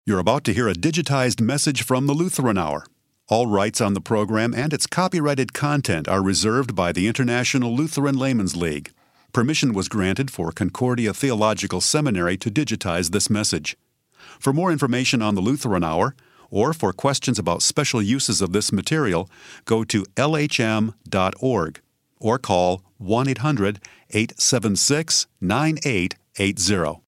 You're about to hear a digitized message from the Lutheran Hour. All rights on the program and its copyrighted content are reserved by the International Lutheran Laymen's League. Permission was granted for Concordia Theological Seminary to digitize this message. For more information on the Lutheran Hour, or for questions about special uses of this material, go to lhm.org or call 1-800-876-9880.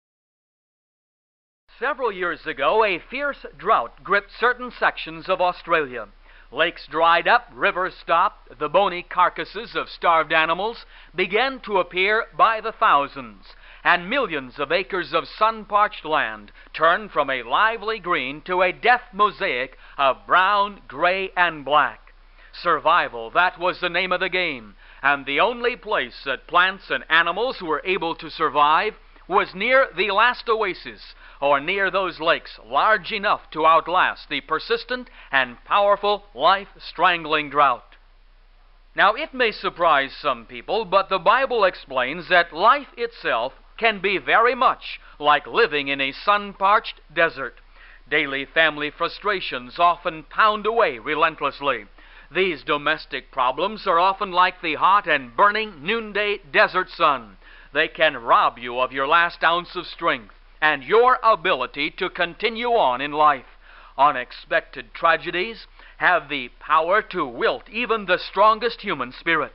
Several years ago, a fierce drought gripped certain sections of Australia. Lakes dried up, rivers stopped, the bony carcasses of starved animals began to appear by the thousands, and millions of acres of sun-parched land turned from a lively green to a death mosaic of brown, gray, and black. Survival, that was the name of the game, and the only place that plants and animals were able to survive was near the last oasis, or near those lakes large enough to outlast the persistent and powerful life-strangling drought. Now, it may surprise some people, but the Bible explains that life itself can be very much like living in a sun-parched desert. Daily family frustrations often pound away relentlessly. These domestic problems are often like the hot and burning noonday desert sun. They can rob you of your last ounce of strength and your ability to continue on in life. Unexpected tragedies have the power to wilt even the strongest human spirit.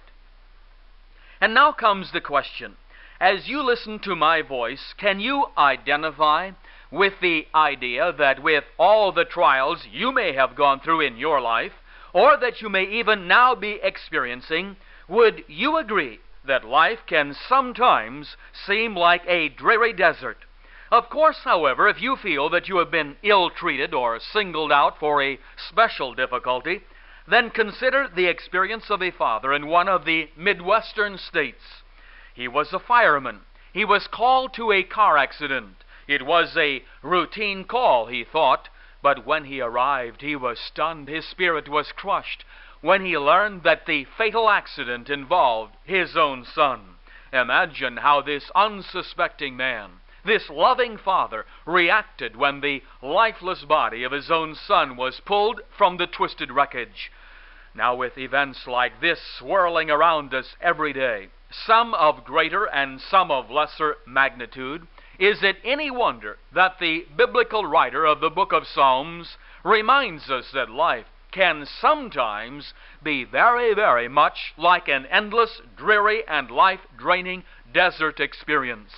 And now comes the question. As you listen to my voice, can you identify with the idea that with all the trials you may have gone through in your life, or that you may even now be experiencing, would you agree that life can sometimes seem like a dreary desert? Of course, however, if you feel that you have been ill-treated or singled out for a special difficulty, then consider the experience of a father in one of the Midwestern states. He was a fireman. He was called to a car accident. It was a routine call, he thought, but when he arrived, he was stunned. His spirit was crushed when he learned that the fatal accident involved his own son. Imagine how this unsuspecting man, this loving father, reacted when the lifeless body of his own son was pulled from the twisted wreckage. Now, with events like this swirling around us every day, some of greater and some of lesser magnitude, is it any wonder that the biblical writer of the book of Psalms reminds us that life can sometimes be very, very much like an endless, dreary, and life-draining desert experience?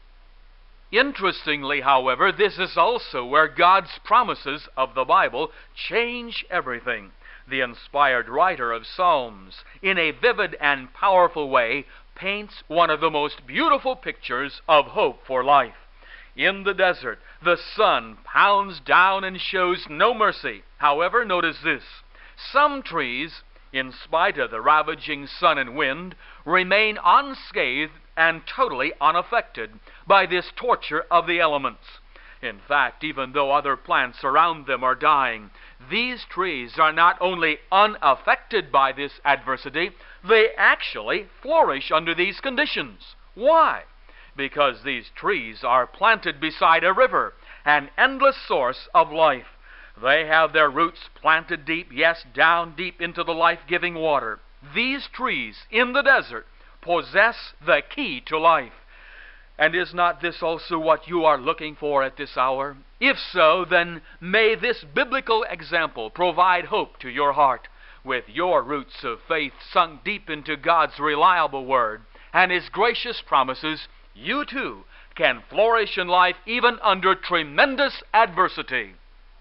Interestingly, however, this is also where God's promises of the Bible change everything. The inspired writer of Psalms, in a vivid and powerful way, paints one of the most beautiful pictures of hope for life. In the desert, the sun pounds down and shows no mercy. However, notice this: some trees, in spite of the ravaging sun and wind, remain unscathed and totally unaffected by this torture of the elements. In fact, even though other plants around them are dying, these trees are not only unaffected by this adversity, they actually flourish under these conditions. Why? Because these trees are planted beside a river, an endless source of life. They have their roots planted deep, yes, down deep into the life-giving water. These trees in the desert possess the key to life. And is not this also what you are looking for at this hour? If so, then may this biblical example provide hope to your heart. With your roots of faith sunk deep into God's reliable word and His gracious promises, you too can flourish in life even under tremendous adversity.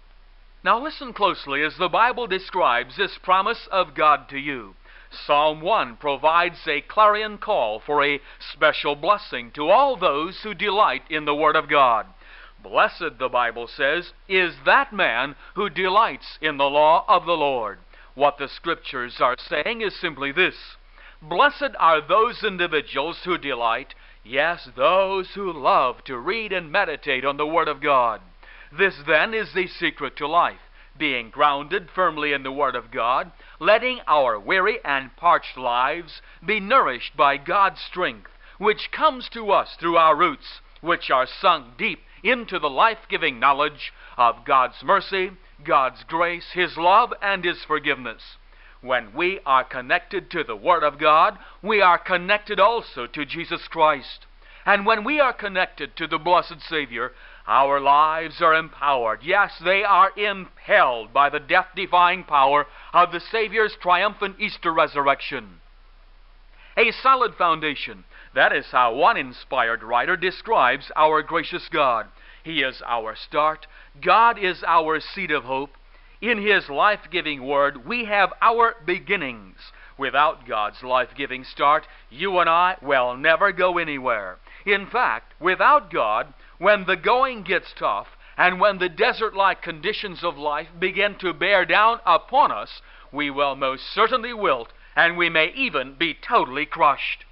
Now listen closely as the Bible describes this promise of God to you. Psalm 1 provides a clarion call for a special blessing to all those who delight in the Word of God. Blessed, the Bible says, is that man who delights in the law of the Lord. What the Scriptures are saying is simply this: blessed are those individuals who delight, yes, those who love to read and meditate on the Word of God. This then is the secret to life, being grounded firmly in the Word of God, letting our weary and parched lives be nourished by God's strength, which comes to us through our roots, which are sunk deep into the life-giving knowledge of God's mercy, God's grace, His love, and His forgiveness. When we are connected to the Word of God, we are connected also to Jesus Christ. And when we are connected to the blessed Savior, our lives are empowered. Yes, they are impelled by the death-defying power of the Savior's triumphant Easter resurrection. A solid foundation. That is how one inspired writer describes our gracious God. He is our start. God is our seed of hope. In His life-giving Word, we have our beginnings. Without God's life-giving start, you and I will never go anywhere. In fact, without God, when the going gets tough, and when the desert-like conditions of life begin to bear down upon us, we will most certainly wilt, and we may even be totally crushed.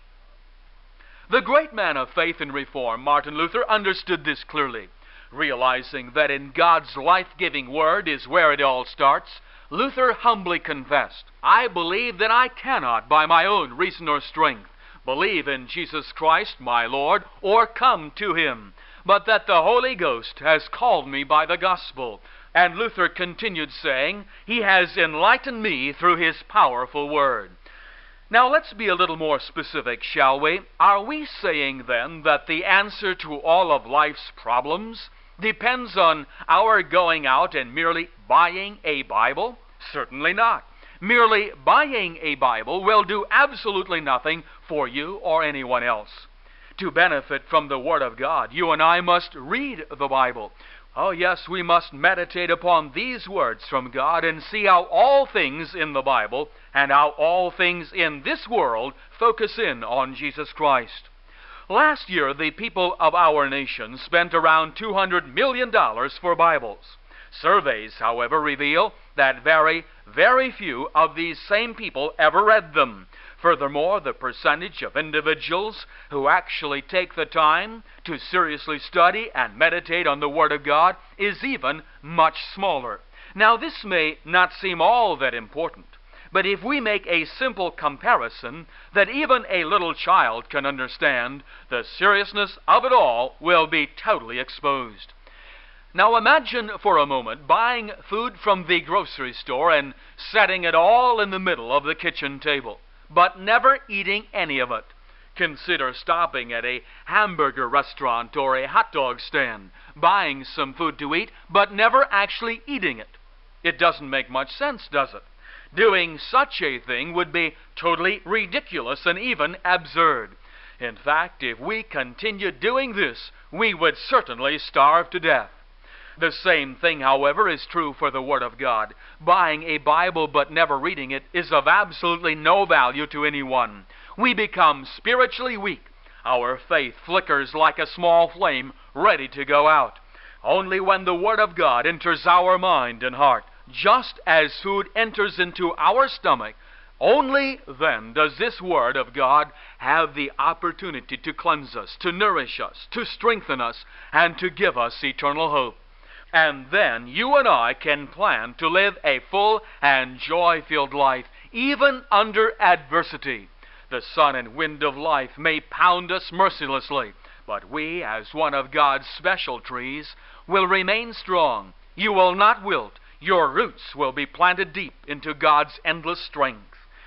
The great man of faith and reform, Martin Luther, understood this clearly. Realizing that in God's life-giving Word is where it all starts, Luther humbly confessed, "I believe that I cannot, by my own reason or strength, believe in Jesus Christ, my Lord, or come to Him, but that the Holy Ghost has called me by the gospel." And Luther continued saying, "He has enlightened me through His powerful Word." Now let's be a little more specific, shall we? Are we saying then that the answer to all of life's problems depends on our going out and merely buying a Bible? Certainly not. Merely buying a Bible will do absolutely nothing for you or anyone else. To benefit from the Word of God, you and I must read the Bible. Oh yes, we must meditate upon these words from God and see how all things in the Bible and how all things in this world focus in on Jesus Christ. Last year, the people of our nation spent around $200 million for Bibles. Surveys, however, reveal that very, very few of these same people ever read them. Furthermore, the percentage of individuals who actually take the time to seriously study and meditate on the Word of God is even much smaller. Now, this may not seem all that important, but if we make a simple comparison that even a little child can understand, the seriousness of it all will be totally exposed. Now imagine for a moment buying food from the grocery store and setting it all in the middle of the kitchen table, but never eating any of it. Consider stopping at a hamburger restaurant or a hot dog stand, buying some food to eat, but never actually eating it. It doesn't make much sense, does it? Doing such a thing would be totally ridiculous and even absurd. In fact, if we continued doing this, we would certainly starve to death. The same thing, however, is true for the Word of God. Buying a Bible but never reading it is of absolutely no value to anyone. We become spiritually weak. Our faith flickers like a small flame ready to go out. Only when the Word of God enters our mind and heart, just as food enters into our stomach, only then does this Word of God have the opportunity to cleanse us, to nourish us, to strengthen us, and to give us eternal hope. And then you and I can plan to live a full and joy-filled life, even under adversity. The sun and wind of life may pound us mercilessly, but we, as one of God's special trees, will remain strong. You will not wilt. Your roots will be planted deep into God's endless strength.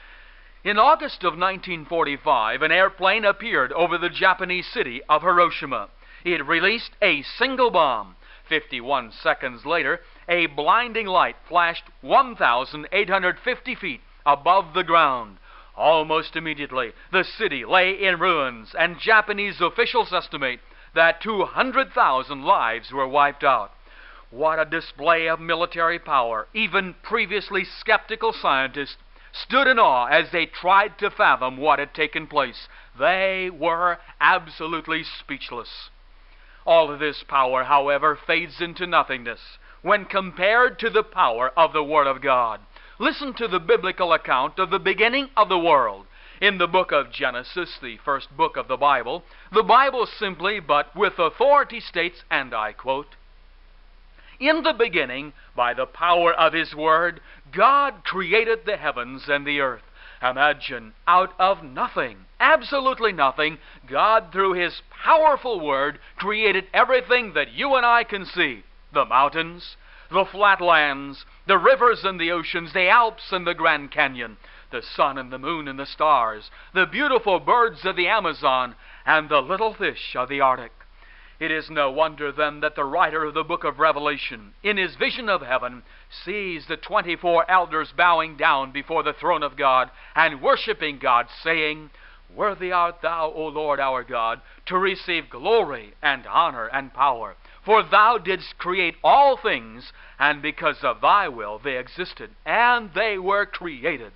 In August of 1945, an airplane appeared over the Japanese city of Hiroshima. It released a single bomb. 51 seconds later, a blinding light flashed 1,850 feet above the ground. Almost immediately, the city lay in ruins, and Japanese officials estimate that 200,000 lives were wiped out. What a display of military power! Even previously skeptical scientists stood in awe as they tried to fathom what had taken place. They were absolutely speechless. All of this power, however, fades into nothingness when compared to the power of the Word of God. Listen to the biblical account of the beginning of the world. In the book of Genesis, the first book of the Bible simply but with authority states, and I quote, "In the beginning, by the power of His Word, God created the heavens and the earth. Imagine, out of nothing, absolutely nothing, God, through His powerful Word, created everything that you and I can see. The mountains, the flatlands, the rivers and the oceans, the Alps and the Grand Canyon, the sun and the moon and the stars, the beautiful birds of the Amazon, and the little fish of the Arctic. It is no wonder, then, that the writer of the book of Revelation, in his vision of heaven, sees the 24 elders bowing down before the throne of God and worshiping God, saying, "Worthy art thou, O Lord our God, to receive glory and honor and power. For thou didst create all things, and because of thy will they existed, and they were created."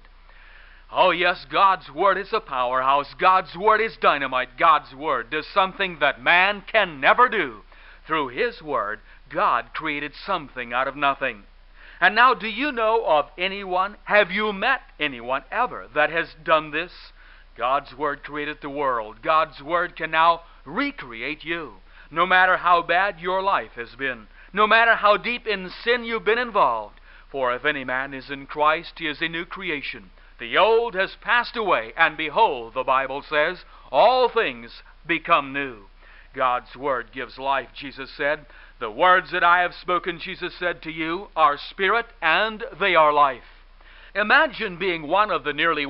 Oh yes, God's Word is a powerhouse. God's Word is dynamite. God's Word does something that man can never do. Through His Word, God created something out of nothing. And now, do you know of anyone, have you met anyone ever that has done this? God's Word created the world. God's Word can now recreate you. No matter how bad your life has been, no matter how deep in sin you've been involved. For if any man is in Christ, he is a new creation. The old has passed away, and behold, the Bible says, all things become new. God's Word gives life, Jesus said. The words that I have spoken, Jesus said, to you are spirit and they are life. Imagine being one of the nearly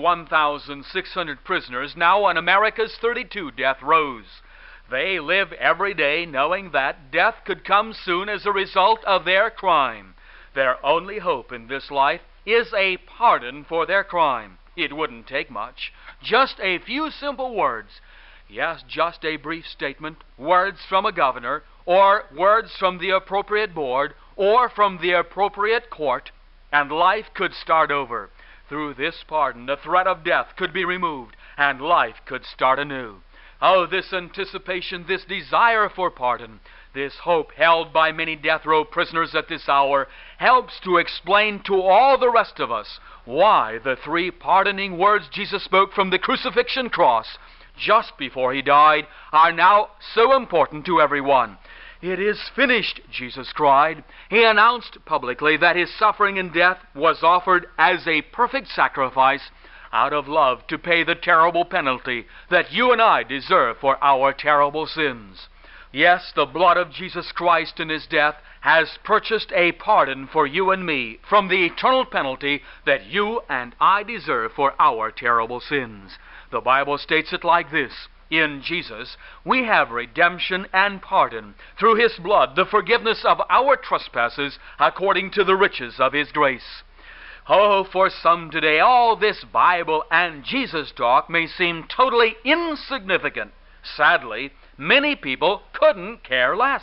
1,600 prisoners now on America's 32 death rows. They live every day knowing that death could come soon as a result of their crime. Their only hope in this life is a pardon for their crime. It wouldn't take much. Just a few simple words. Yes, just a brief statement, words from a governor, or words from the appropriate board, or from the appropriate court, and life could start over. Through this pardon, the threat of death could be removed, and life could start anew. Oh, this anticipation, this desire for pardon, this hope held by many death row prisoners at this hour helps to explain to all the rest of us why the 3 pardoning words Jesus spoke from the crucifixion cross just before He died are now so important to everyone. "It is finished," Jesus cried. He announced publicly that His suffering and death was offered as a perfect sacrifice out of love to pay the terrible penalty that you and I deserve for our terrible sins. Yes, the blood of Jesus Christ in His death has purchased a pardon for you and me from the eternal penalty that you and I deserve for our terrible sins. The Bible states it like this: in Jesus we have redemption and pardon through His blood, the forgiveness of our trespasses according to the riches of His grace. Oh, for some today, all this Bible and Jesus talk may seem totally insignificant. Sadly, many people couldn't care less.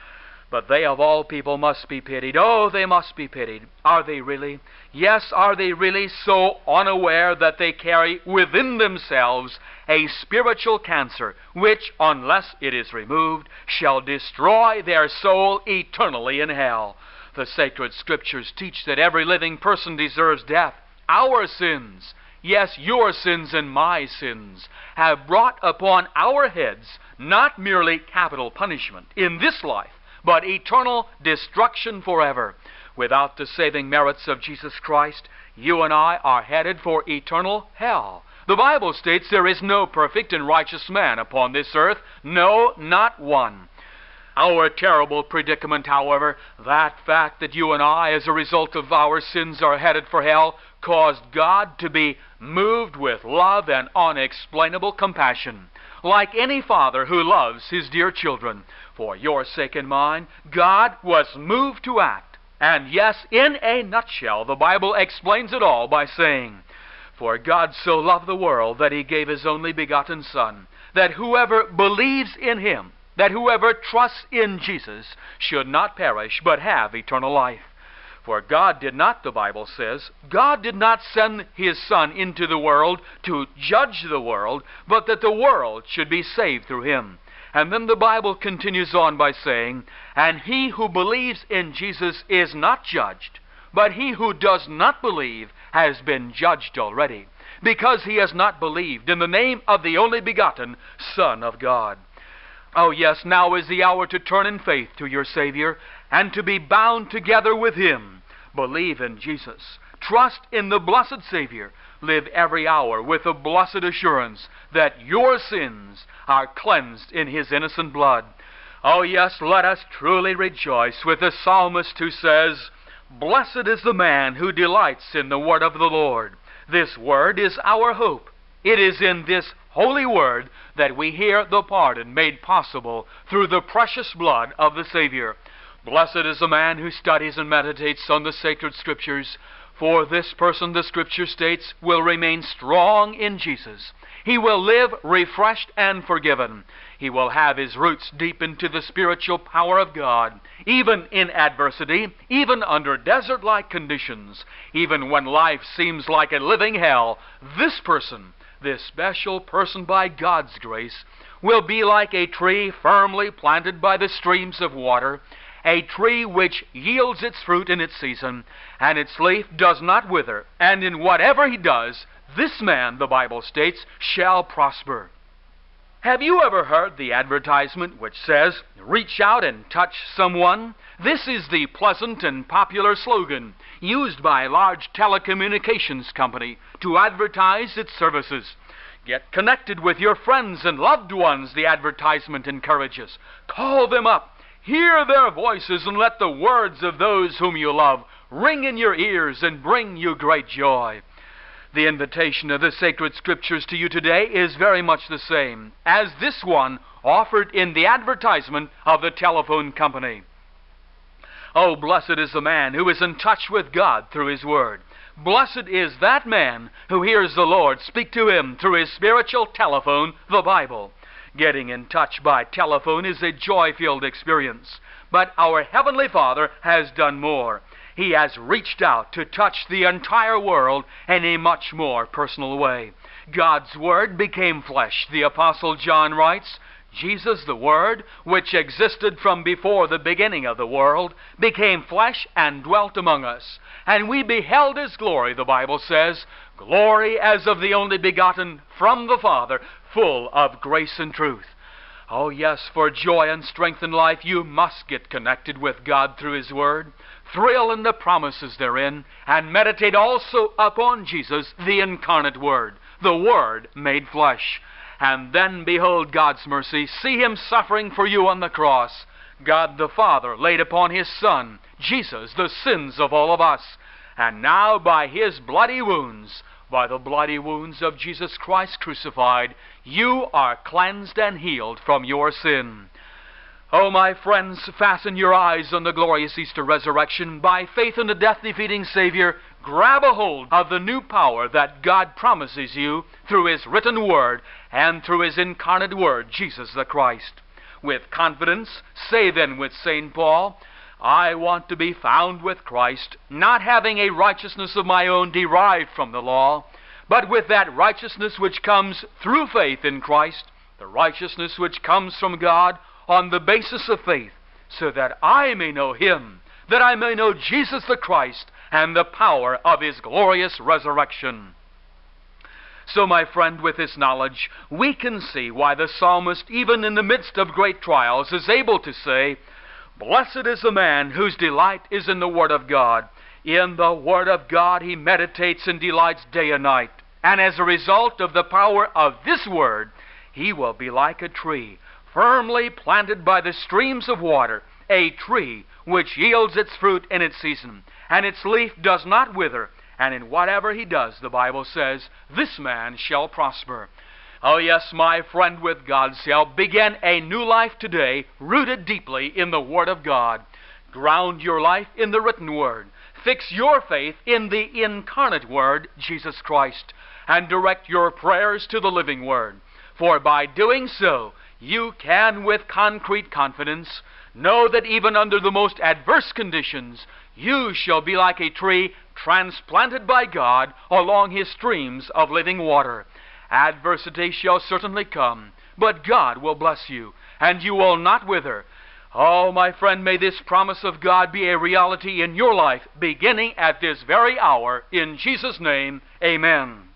But they of all people must be pitied. Oh, they must be pitied. Are they really? Yes, are they really so unaware that they carry within themselves a spiritual cancer, which, unless it is removed, shall destroy their soul eternally in hell? The sacred Scriptures teach that every living person deserves death. Our sins, yes, your sins and my sins, have brought upon our heads not merely capital punishment in this life, but eternal destruction forever. Without the saving merits of Jesus Christ, you and I are headed for eternal hell. The Bible states there is no perfect and righteous man upon this earth, no, not one. Our terrible predicament, however, that fact that you and I, as a result of our sins, are headed for hell, caused God to be moved with love and unexplainable compassion. Like any father who loves his dear children, for your sake and mine, God was moved to act. And yes, in a nutshell, the Bible explains it all by saying, "For God so loved the world that He gave His only begotten Son, that whoever believes in Him, that whoever trusts in Jesus, should not perish, but have eternal life." For God did not, the Bible says, God did not send His Son into the world to judge the world, but that the world should be saved through Him. And then the Bible continues on by saying, "And he who believes in Jesus is not judged, but he who does not believe has been judged already, because he has not believed in the name of the only begotten Son of God." Oh yes, now is the hour to turn in faith to your Savior and to be bound together with Him. Believe in Jesus. Trust in the blessed Savior. live every hour with the blessed assurance that your sins are cleansed in His innocent blood. Oh yes, let us truly rejoice with the psalmist who says, "Blessed is the man who delights in the word of the Lord." This word is our hope. It is in this holy word that we hear the pardon made possible through the precious blood of the Savior. Blessed is the man who studies and meditates on the sacred Scriptures, for this person, the Scripture states, will remain strong in Jesus. He will live refreshed and forgiven. He will have his roots deep into the spiritual power of God, even in adversity, even under desert-like conditions, even when life seems like a living hell. This person, this special person by God's grace, will be like a tree firmly planted by the streams of water, a tree which yields its fruit in its season, and its leaf does not wither, and in whatever he does, this man, the Bible states, shall prosper. Have you ever heard the advertisement which says, "Reach out and touch someone"? This is the pleasant and popular slogan used by a large telecommunications company to advertise its services. Get connected with your friends and loved ones, the advertisement encourages. Call them up, hear their voices, and let the words of those whom you love ring in your ears and bring you great joy. The invitation of the sacred Scriptures to you today is very much the same as this one offered in the advertisement of the telephone company. Oh, blessed is the man who is in touch with God through His Word. Blessed is that man who hears the Lord speak to him through His spiritual telephone, the Bible. Getting in touch by telephone is a joy-filled experience, but our Heavenly Father has done more. He has reached out to touch the entire world in a much more personal way. God's Word became flesh, the Apostle John writes. Jesus, the Word, which existed from before the beginning of the world, became flesh and dwelt among us. And we beheld His glory, the Bible says, glory as of the only begotten from the Father, full of grace and truth. Oh yes, for joy and strength in life, you must get connected with God through His Word. Thrill in the promises therein, and meditate also upon Jesus, the incarnate Word, the Word made flesh. And then behold God's mercy. See Him suffering for you on the cross. God the Father laid upon His Son, Jesus, the sins of all of us. And now by His bloody wounds, by the bloody wounds of Jesus Christ crucified, you are cleansed and healed from your sin. Oh, my friends, fasten your eyes on the glorious Easter resurrection. By faith in the death-defeating Savior, grab a hold of the new power that God promises you through His written Word and through His incarnate Word, Jesus the Christ. With confidence, say then with St. Paul, "I want to be found with Christ, not having a righteousness of my own derived from the law, but with that righteousness which comes through faith in Christ, the righteousness which comes from God, on the basis of faith, so that I may know Him, that I may know Jesus the Christ, and the power of His glorious resurrection." So, my friend, with this knowledge, we can see why the psalmist, even in the midst of great trials, is able to say, "Blessed is the man whose delight is in the Word of God. In the Word of God he meditates and delights day and night. And as a result of the power of this Word, he will be like a tree, firmly planted by the streams of water, a tree which yields its fruit in its season, and its leaf does not wither, and in whatever he does, the Bible says, this man shall prosper." Oh yes, my friend, with God's help, begin a new life today, rooted deeply in the Word of God. Ground your life in the written Word. Fix your faith in the incarnate Word, Jesus Christ, and direct your prayers to the living Word. For by doing so, you can, with concrete confidence, know that even under the most adverse conditions, you shall be like a tree transplanted by God along His streams of living water. Adversity shall certainly come, but God will bless you, and you will not wither. Oh, my friend, may this promise of God be a reality in your life, beginning at this very hour. In Jesus' name, amen.